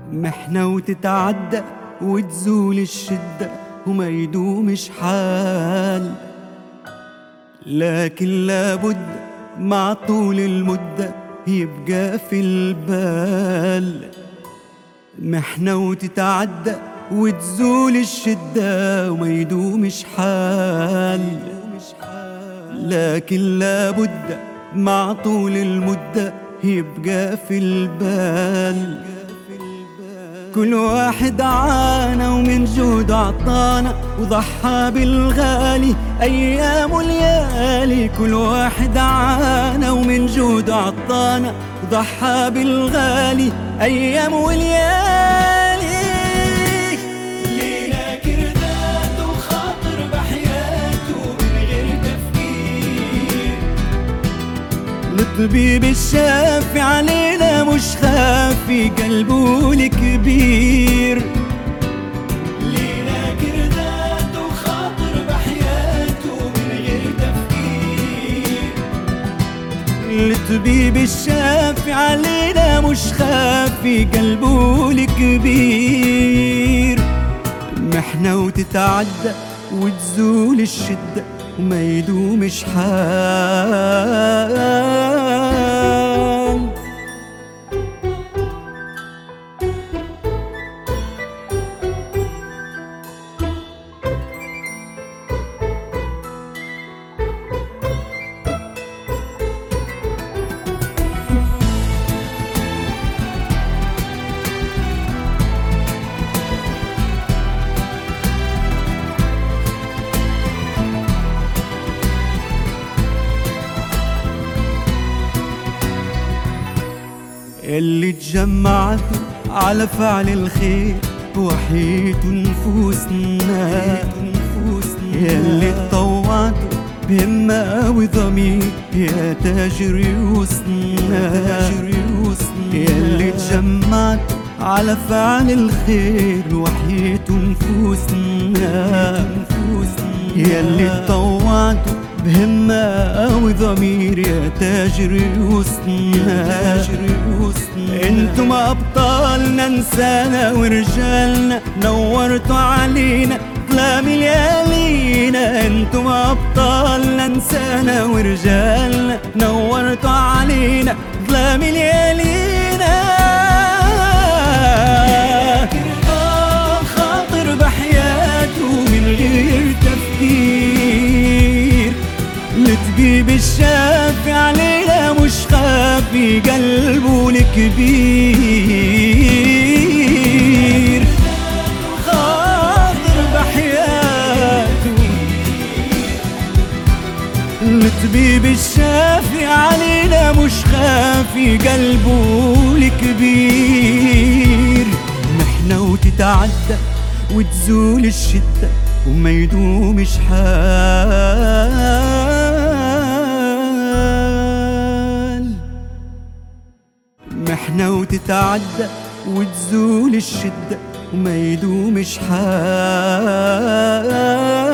محنة وتتعدى وتزول الشدة وما يدومش حال، لكن لابد مع طول المدة يبقى في البال. محنة وتتعدى وتزول الشدة وما يدومش حال، لكن لابد مع طول المدة يبقى في البال. كل واحد عانى ومن جود عطانا وضحى بالغالي أيام وليالي. كل واحد عانى ومن جود عطانا وضحى بالغالي أيام وليالي. لينا كردات وخاطر بحياته من غير تفكير. الطبيب الشافي علينا مش خافي قلبه الكبير. لينا كردات وخاطر بحياته من غير تفكير. الطبيب الشافي علينا مش خافي قلبه الكبير. محنة وتتعدى وتزول الشدة وما يدومش حال. اللي تجمعتوا على فعل الخير وحيتوا نفوسنا، يلي تطوعتوا بهمة وضمير يا تاج ريوسنا. يلي تجمعتوا على فعل الخير وحيتوا نفوسنا، يلي تطوعتوا بهمة وضمير يا تاج ريوسنا. انتم ابطالنا نسانا ورجالنا نورتوا علينا ظلام ليالينا. انتم ابطالنا نسانا ورجالنا نورتوا علينا ظلام ليالينا. خاطر بحياته من غير تفكير. الطبيب الشافي علينا مش خافي قلبه الكبير. خاطر بحياته الطبيب الشافي علينا مش خافي قلبه الكبير. محنة وتتعدى وتزول الشدة وما يدومش حال. محنة وتتعدى وتزول الشدة وما يدومش حال.